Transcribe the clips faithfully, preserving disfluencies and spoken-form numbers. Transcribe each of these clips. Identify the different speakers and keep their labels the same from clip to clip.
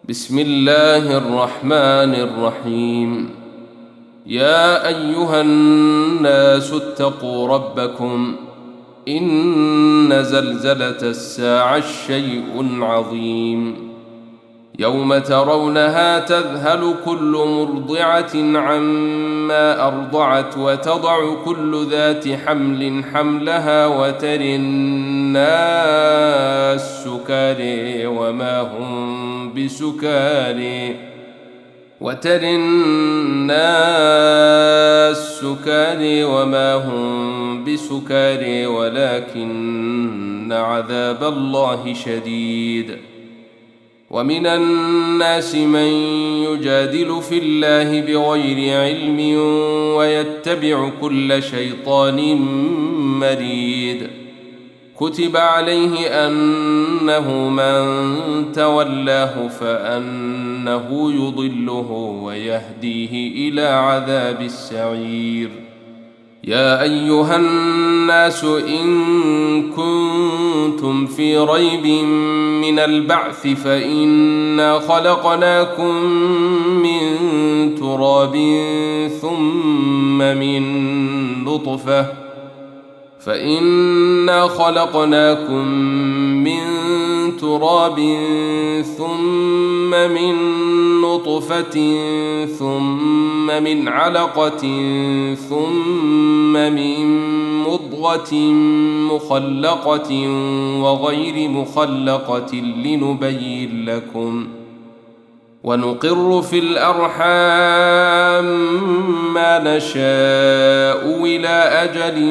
Speaker 1: بسم الله الرحمن الرحيم. يا أيها الناس اتقوا ربكم إن زلزلة الساعة شيء عظيم، يوم ترونها تذهل كل مرضعة عما أرضعت وتضع كل ذات حمل حملها وترى الناس سكارى وما هم بسكارى وترى الناس سكارى وما هم بسكارى ولكن عذاب الله شديد. ومن الناس من يجادل في الله بغير علم ويتبع كل شيطان مريد. كتب عليه أنه من تولاه فأنه يضله ويهديه إلى عذاب السعير. يا أيها الناس إن كنتم في ريب من البعث فإنا خلقناكم من تراب ثم من نطفة فإنا خلقناكم من تراب ثم من نطفة ثم من علقة ثم من مضغة مخلقة وغير مخلقة لنبين لكم، ونقر في الأرحام ما نشاء إلى أجل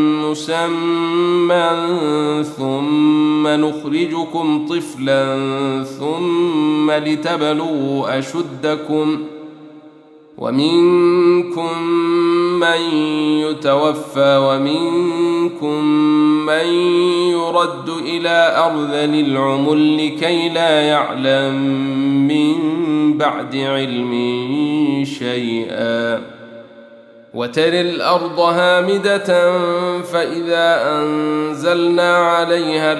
Speaker 1: مسمى ثم نخرجكم طفلا ثم لتبلغوا أشدكم، ومنكم من يتوفى ومنكم من يرد إلى أرذل العمر لكي لا يعلم من بعد علم شيئا. وترى الأرض هامدة فإذا أنزلنا عليها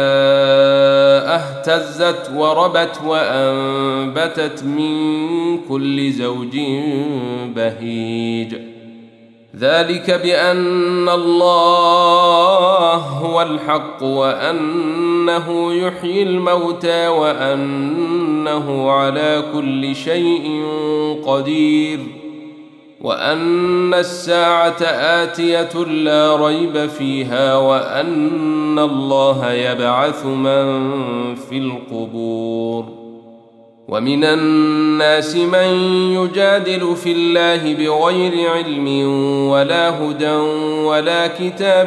Speaker 1: الماء اهتزت وربت وأنبتت من كل زوج بهيج. ذلك بأن الله هو الحق وأنه يحيي الموتى وأنه على كل شيء قدير، وأن الساعة آتية لا ريب فيها، وأن الله يبعث من في القبور. ومن الناس من يجادل في الله بغير علم ولا هدى ولا كتاب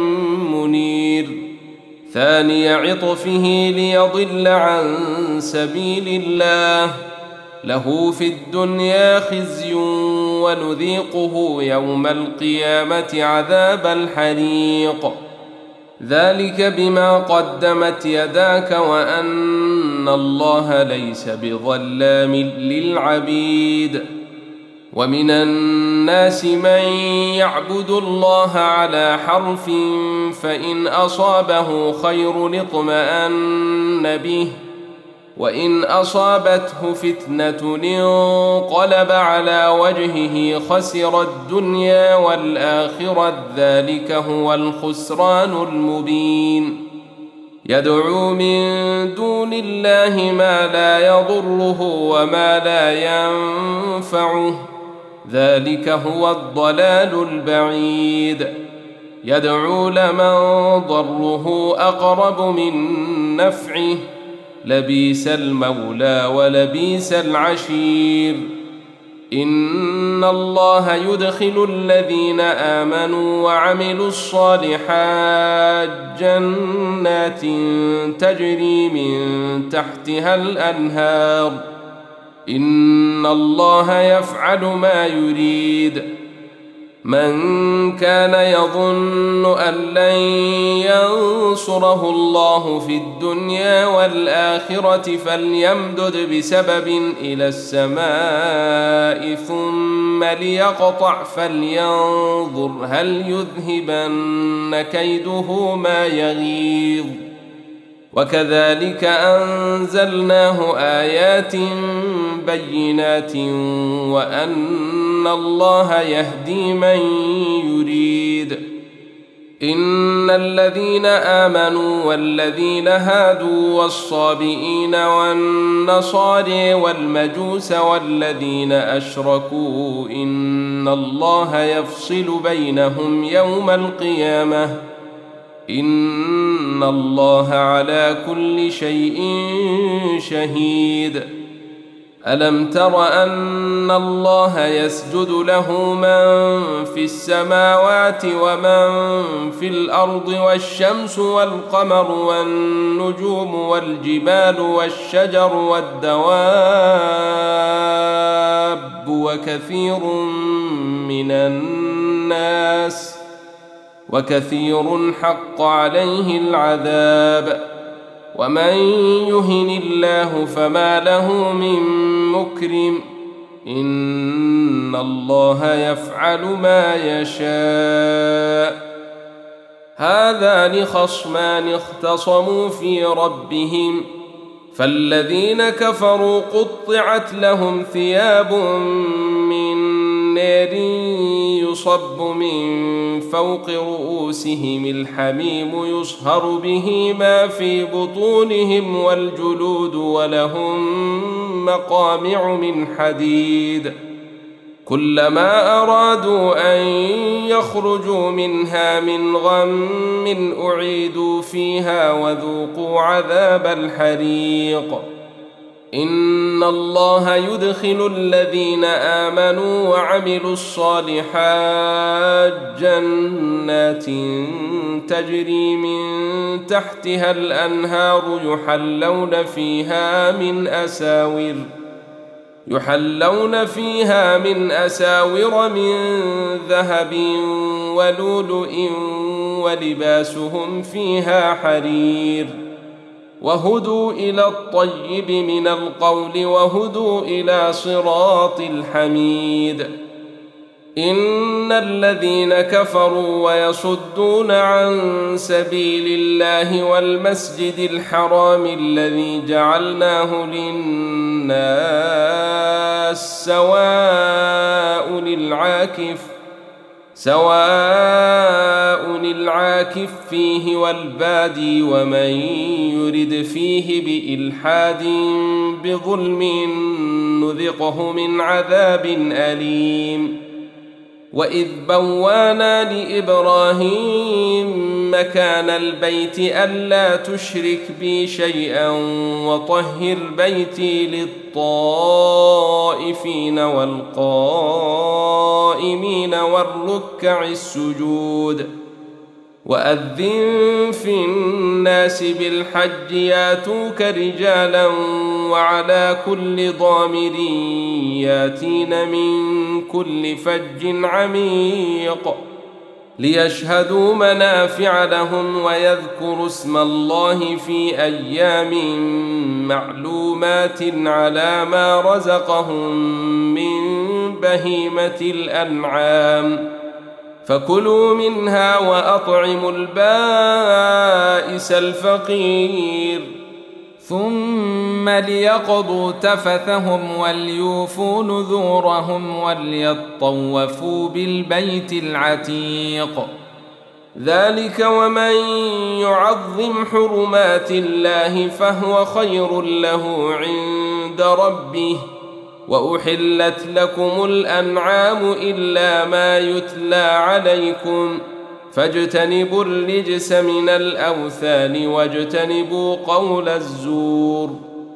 Speaker 1: منير، ثاني عطفه ليضل عن سبيل الله، له في الدنيا خزي ونذيقه يوم القيامة عذاب الحريق. ذلك بما قدمت يداك وأن الله ليس بظلام للعبيد. ومن الناس من يعبد الله على حرف فإن أصابه خير اطمأن به وإن أصابته فتنة انقلب على وجهه خسر الدنيا والآخرة، ذلك هو الخسران المبين. يدعو من دون الله ما لا يضره وما لا ينفعه، ذلك هو الضلال البعيد. يدعو لمن ضره أقرب من نفعه، لبيس المولى ولبيس العشير. إن الله يدخل الذين آمنوا وعملوا الصالحات جنات تجري من تحتها الأنهار، إن الله يفعل ما يريد. من كان يظن أن لن ينصره الله في الدنيا والآخرة فليمدد بسبب إلى السماء ثم ليقطع فلينظر هل يذهبن كيده ما يغيظ. وكذلك أنزلناه آيات بينات وأن الله يهدي من يريد. إن الذين آمنوا والذين هادوا والصابئين والنصارى والمجوس والذين أشركوا إن الله يفصل بينهم يوم القيامة إن الله على كل شيء شهيد. ألم تر أن الله يسجد له من في السماوات ومن في الأرض والشمس والقمر والنجوم والجبال والشجر والدواب وكثير من الناس وكثير حق عليه العذاب ومن يهن الله فما له من مكرم إن الله يفعل ما يشاء. هذان خصمان اختصموا في ربهم فالذين كفروا قطعت لهم ثياب من نار يصب من فوق رؤوسهم الحميم يصهر به ما في بطونهم والجلود ولهم مقامع من حديد كلما أرادوا أن يخرجوا منها من غم أعيدوا فيها وذوقوا عذاب الحريق. إن الله يدخل الذين آمنوا وعملوا الصالحات جنات تجري من تحتها الأنهار يحلون فيها من أساور يحلون فيها من أساور من ذهب ولؤلؤ ولباسهم فيها حرير وهدوا إلى الطيب من القول وهدوا إلى صراط الحميد. إن الذين كفروا ويصدون عن سبيل الله والمسجد الحرام الذي جعلناه للناس سواء العاكف سواء العاكف فيه والبادي ومن يرد فيه بإلحاد بظلم نذقه من عذاب أليم. وإذ بوانا لإبراهيم مكان البيت ألا تشرك بي شيئا وطهر بيتي للطائفين والقائمين والركع السجود. وأذن في الناس بالحج ياتوك رجالا وعلى كل ضامر ياتين من كل فج عميق ليشهدوا منافع لهم ويذكروا اسم الله في أيام معلومات على ما رزقهم من بهيمة الأنعام فكلوا منها وأطعموا البائس الفقير ثم ليقضوا تفثهم وليوفوا نذورهم وليطوفوا بالبيت العتيق. ذلك ومن يعظم حرمات الله فهو خير له عند ربه. وأحلت لكم الأنعام إلا ما يتلى عليكم فاجتنبوا الرجس من الأوثان واجتنبوا قول الزور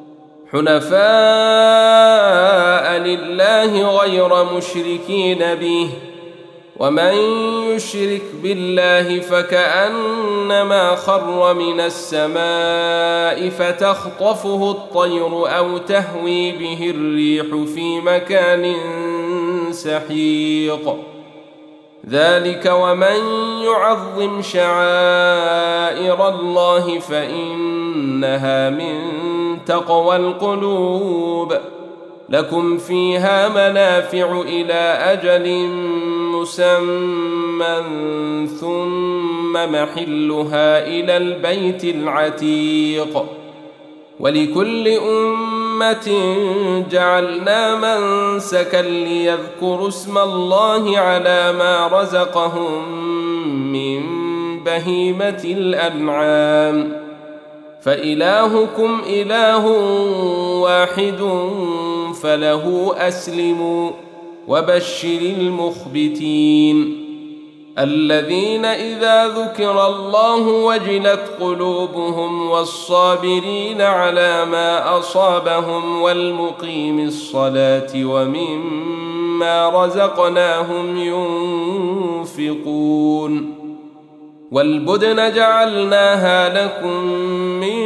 Speaker 1: حنفاء لله غير مشركين به ومن يشرك بالله فكأنما خر من السماء فتخطفه الطير أو تهوي به الريح في مكان سحيق. ذلك ومن يعظم شعائر الله فإنها من تقوى القلوب. لكم فيها منافع إلى أجل مسمى ثم محلها إلى البيت العتيق ولكل أمة جعلنا منسكا ليذكروا اسم الله على ما رزقهم من بهيمة الأنعام فإلهكم إله واحد فله أسلموا وبشر المخبتين الذين إذا ذكر الله وجلت قلوبهم والصابرين على ما أصابهم والمقيم الصلاة ومما رزقناهم ينفقون والبدن جعلناها لكم من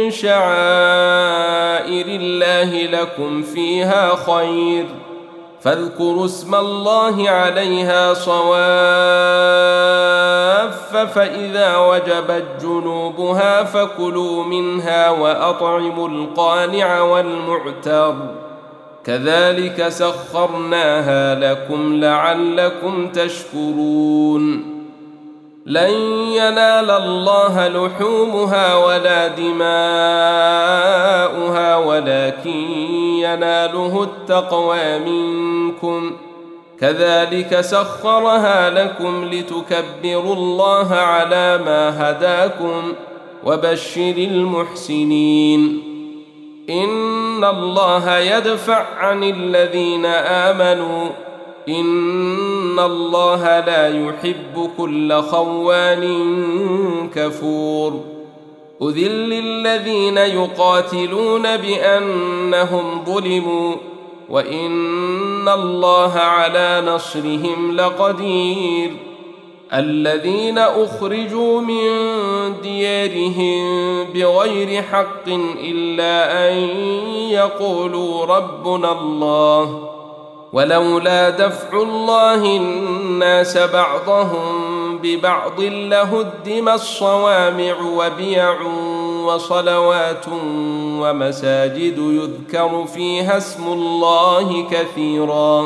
Speaker 1: شعائر الله لكم فيها خير فاذكروا اسم الله عليها صواف فإذا وجبت جنوبها فكلوا منها وأطعموا القانع والمعتر كذلك سخرناها لكم لعلكم تشكرون لن ينال الله لحومها ولا دماؤها ولكن يناله التقوى منكم كذلك سخرها لكم لتكبروا الله على ما هداكم وبشر المحسنين إن الله يدفع عن الذين آمنوا إن الله لا يحب كل خوان كفور أذل الذين يقاتلون بأنهم ظلموا وإن الله على نصرهم لقدير الذين أخرجوا من ديارهم بغير حق إلا أن يقولوا ربنا الله ولولا دفع الله الناس بعضهم ببعض لهدمت الصوامع وبيع وصلوات ومساجد يذكر فيها اسم الله كثيرا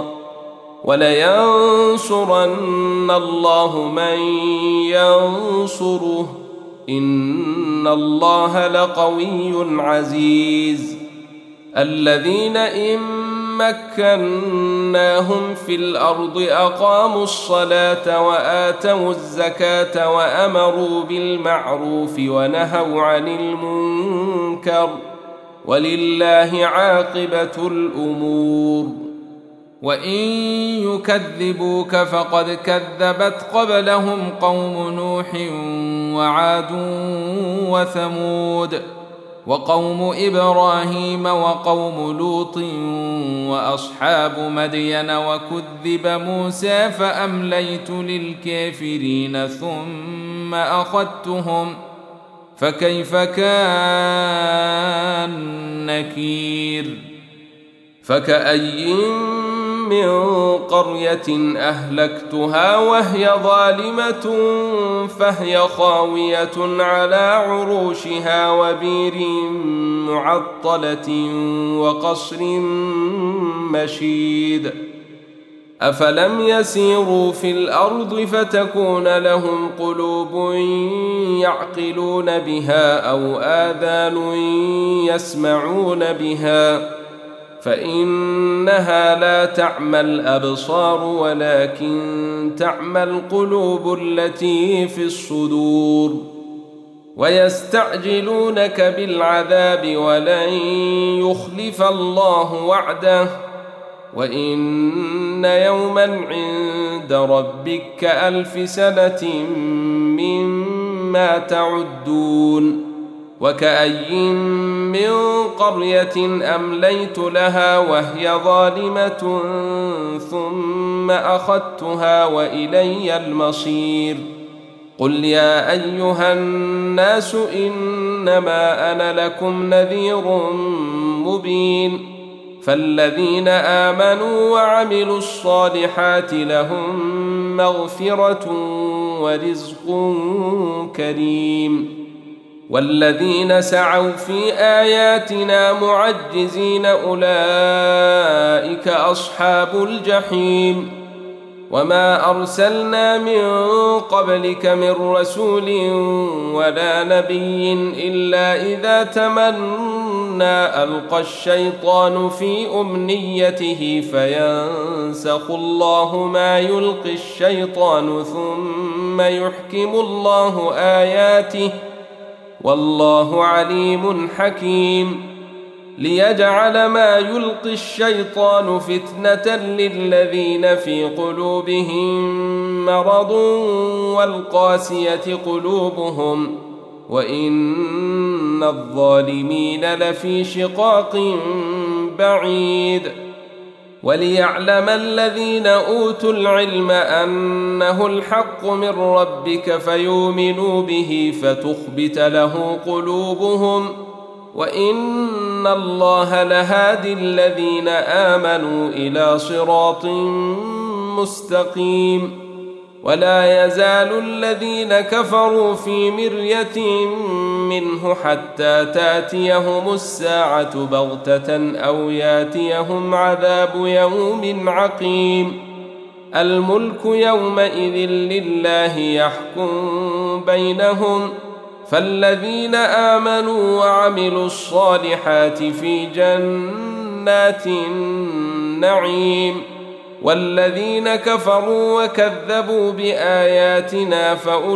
Speaker 1: ولينصرن الله من ينصره إن الله لقوي عزيز الذين إن مكناهم في الأرض أقاموا الصلاة وآتوا الزكاة وأمروا بالمعروف ونهوا عن المنكر ولله عاقبة الأمور وإن يكذبوك فقد كذبت قبلهم قوم نوح وعاد وثمود وقوم إبراهيم وقوم لوط وأصحاب مدين وكذب موسى فأمليت للكافرين ثم أخذتهم فكيف كان نكير فكأي من قرية أهلكتها وهي ظالمة فهي خاوية على عروشها وبير معطلة وقصر مشيد أفلم يسيروا في الأرض فتكون لهم قلوب يعقلون بها أو آذان يسمعون بها فإنها لا تعمى الأبصار ولكن تعمى القلوب التي في الصدور ويستعجلونك بالعذاب ولن يخلف الله وعده وإن يوما عند ربك كألف سنة مما تعدون وكأي من قرية أمليت لها وهي ظالمة ثم أخذتها وإلي المصير قل يا أيها الناس إنما أنا لكم نذير مبين فالذين آمنوا وعملوا الصالحات لهم مغفرة ورزق كريم والذين سعوا في آياتنا معجزين أولئك أصحاب الجحيم وما أرسلنا من قبلك من رسول ولا نبي إلا إذا تمنى ألقى الشيطان في أمنيته فينسخ الله ما يلقي الشيطان ثم يحكم الله آياته والله عليم حكيم ليجعل ما يلقي الشيطان فتنة للذين في قلوبهم مرض والقاسية قلوبهم وإن الظالمين لفي شقاق بعيد وليعلم الذين أوتوا العلم أنه الحق من ربك فيؤمنوا به فتخبت له قلوبهم وإن الله لهادي الذين آمنوا إلى صراط مستقيم ولا يزال الذين كفروا في مرية منه حتى تاتيهم الساعة بغتة أو ياتيهم عذاب يوم عقيم الملك يومئذ لله يحكم بينهم فالذين آمنوا وعملوا الصالحات في جنات النعيم والذين كفروا وكذبوا بآياتنا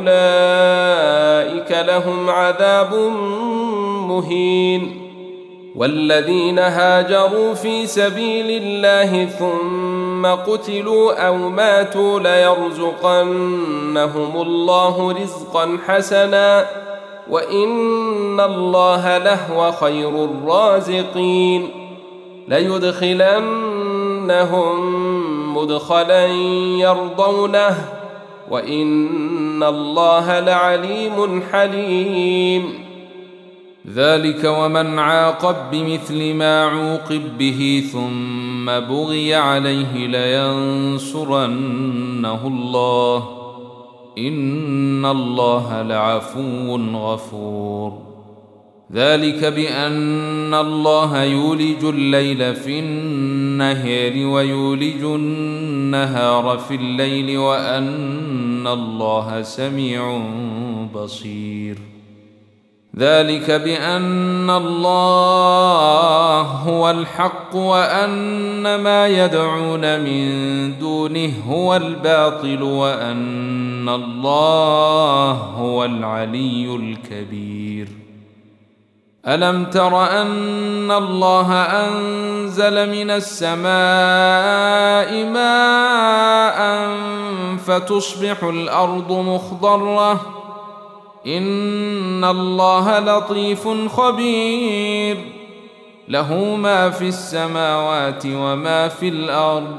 Speaker 1: فأولئك لهم عذاب مهين والذين هاجروا في سبيل الله ثم قتلوا أو ماتوا ليرزقنهم الله رزقا حسنا وإن الله لهو خير الرازقين ليدخلنهم مدخلا يرضونه وإن الله لعليم حليم
Speaker 2: ذلك ومن عاقب بمثل ما عوقب به ثم بغي عليه لينصرنه الله إن الله لعفو غفور ذلك بأن الله يولج الليل في النهار ويولج النهار في الليل وأن الله سميع بصير ذلك بأن الله هو الحق وأن ما يدعون من دونه هو الباطل وأن الله هو العلي الكبير ألم تر أن الله أنزل من السماء ماء فتصبح الأرض مخضرة إن الله لطيف خبير له ما في السماوات وما في الأرض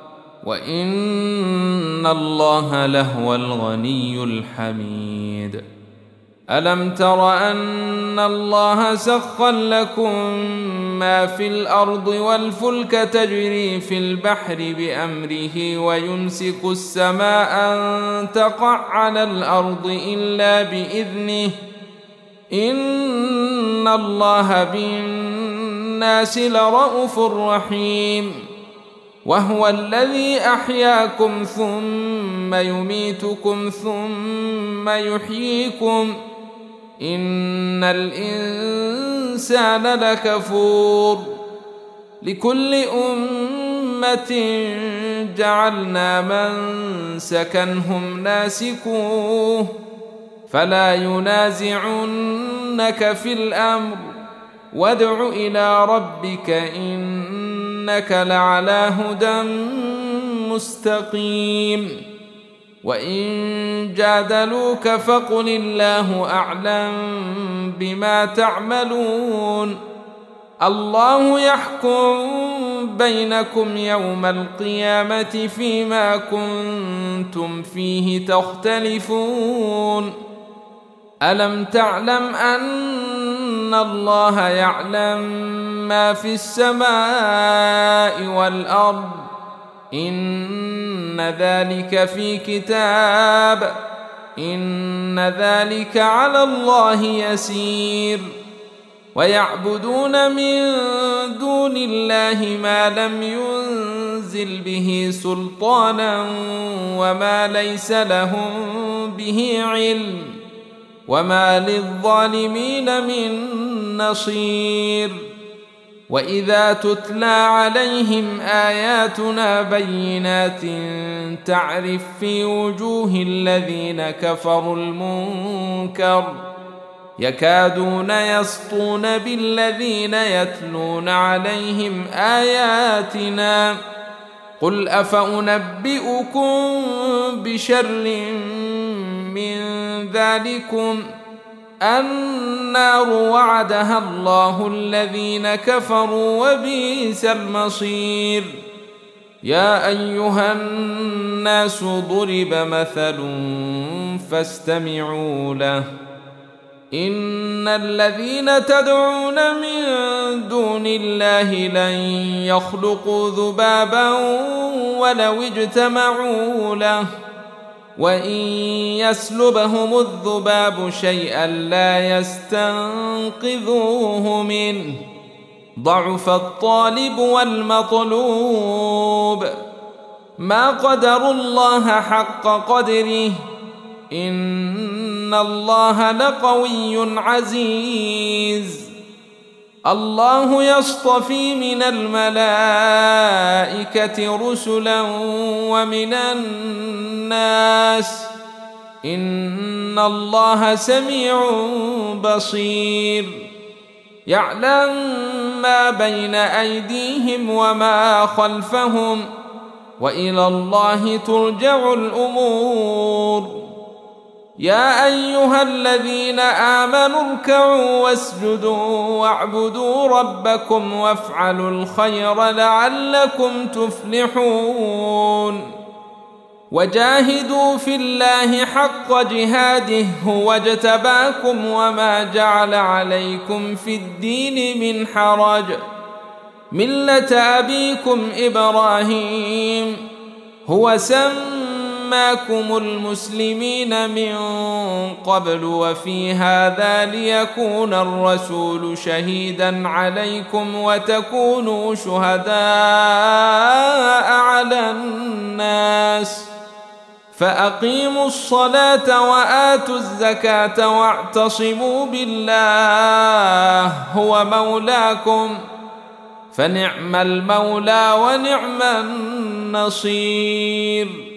Speaker 2: وإن الله لهو الغني الحميد ألم تر أن الله سخر لكم ما في الأرض والفلك تجري في البحر بأمره ويمسك السماء أن تقع على الأرض إلا بإذنه إن الله بالناس لرءوف رحيم وهو الذي أحياكم ثم يميتكم ثم يحييكم إن الإنسان لكفور لكل أمة جعلنا منسكا هم ناسكوه فلا ينازعنك في الأمر وادع إلى ربك إنك لعلى هدى مستقيم وإن جادلوك فقل الله أعلم بما تعملون الله يحكم بينكم يوم القيامة فيما كنتم فيه تختلفون ألم تعلم أن الله يعلم ما في السماء والأرض إن ذلك في كتاب إن ذلك على الله يسير ويعبدون من دون الله ما لم ينزل به سلطانا وما ليس لهم به علم وما للظالمين من نصير. وإذا تتلى عليهم آياتنا بينات تعرف في وجوه الذين كفروا المنكر يكادون يسطون بالذين يتلون عليهم آياتنا قل أفأنبئكم بشر من ذلكم النار وعدها الله الذين كفروا وبئس المصير. يا أيها الناس ضرب مثل فاستمعوا له إن الذين تدعون من دون الله لن يخلقوا ذبابا ولو اجتمعوا له وإن يسلبهم الذباب شيئا لا يستنقذوه منه ضعف الطالب والمطلوب. ما قدروا الله حق قدره إن الله لقوي عزيز. الله يصطفي من الملائكة رسلا ومن الناس إن الله سميع بصير. يعلم ما بين أيديهم وما خلفهم وإلى الله ترجع الأمور. يا أيها الذين آمنوا اركعوا واسجدوا واعبدوا ربكم وافعلوا الخير لعلكم تفلحون. وجاهدوا في الله حق جهاده هو اجتباكم وما جعل عليكم في الدين من حرج ملة أبيكم إبراهيم هو سماكم المسلمين من قبل وفي هذا ليكون الرسول شهيدا عليكم وتكونوا شهداء على الناس فأقيموا الصلاة وآتوا الزكاة واعتصموا بالله هو مولاكم فنعم المولى ونعم النصير.